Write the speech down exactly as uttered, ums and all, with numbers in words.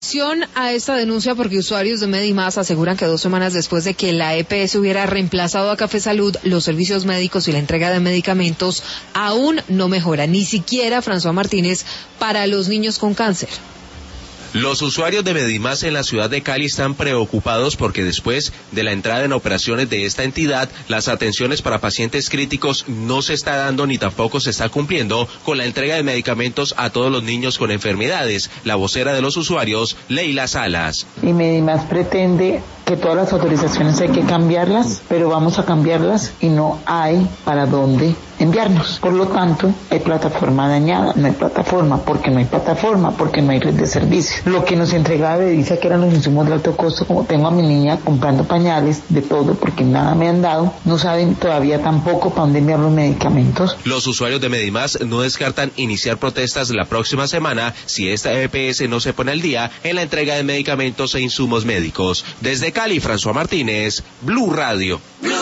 reacción a esta denuncia, porque usuarios de Medimás aseguran que dos semanas después de que la E P S hubiera reemplazado a Café Salud, los servicios médicos y la entrega de medicamentos aún no mejoran, ni siquiera, François Martínez, para los niños con cáncer. Los usuarios de Medimás en la ciudad de Cali están preocupados porque después de la entrada en operaciones de esta entidad, las atenciones para pacientes críticos no se está dando ni tampoco se está cumpliendo con la entrega de medicamentos a todos los niños con enfermedades. La vocera de los usuarios, Leila Salas. Y Medimás pretende que todas las autorizaciones hay que cambiarlas, pero vamos a cambiarlas y no hay para dónde enviarnos. Por lo tanto, hay plataforma dañada, no hay plataforma, porque no hay plataforma, porque no hay red de servicio. Lo que nos entregaba Bediza, que eran los insumos de alto costo, como tengo a mi niña comprando pañales, de todo, porque nada me han dado, no saben todavía tampoco para dónde enviar los medicamentos. Los usuarios de Medimás no descartan iniciar protestas la próxima semana si esta E P S no se pone al día en la entrega de medicamentos e insumos médicos. Desde Cali, François Martínez, Blue Radio.